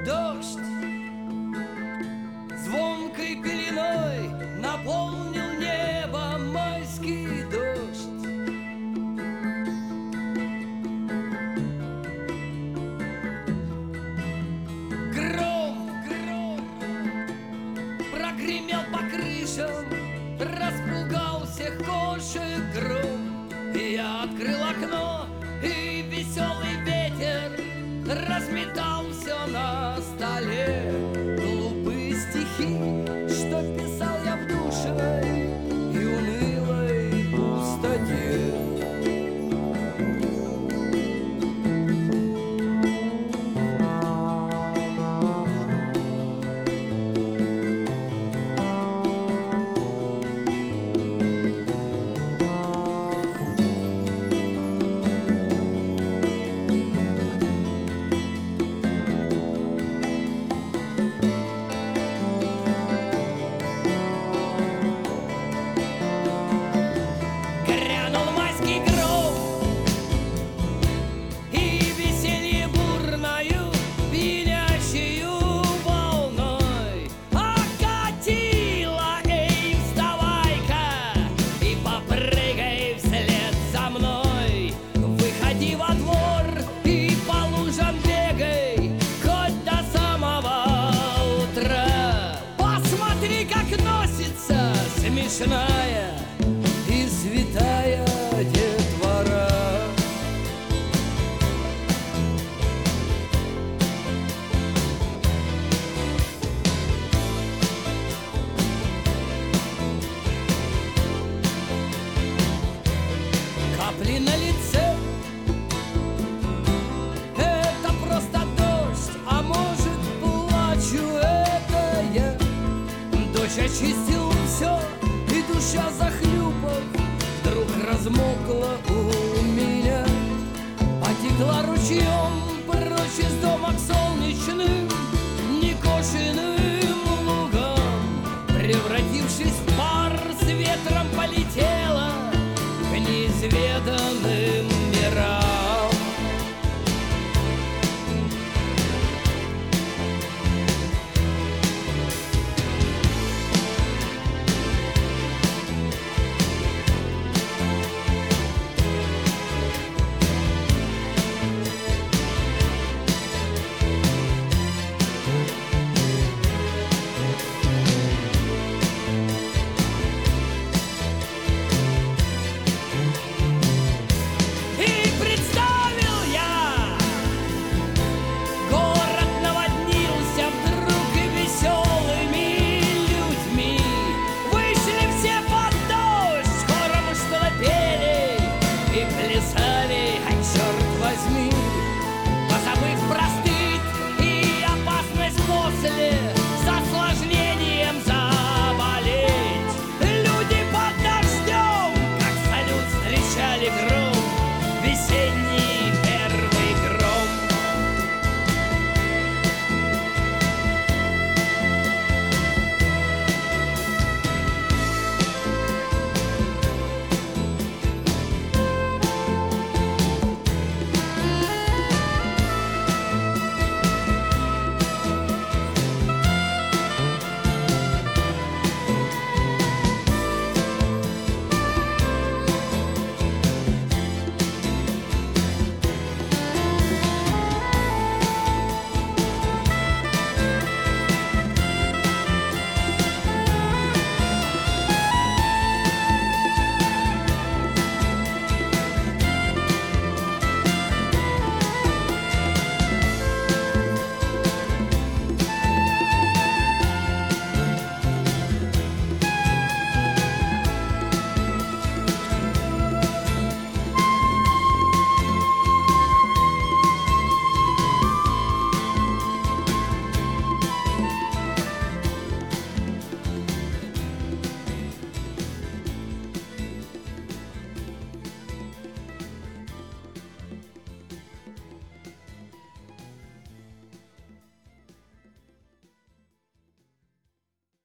дождь звонкой пеленой наполнил небо майский дождь. Гром прогремел по крышам, распугал всех кошек гром. Я открыл окно, и веселый ветер разметал все на столе. Глупые стихи, что писал я в душной и унылой пустоте. Смешная и святая детвора. Капли на лице — это просто дождь, а может, плачу это я. Дождь очистил все, и душа, захлюпав, вдруг размокла у меня, потекла ручьем прочь из дома к солнцу.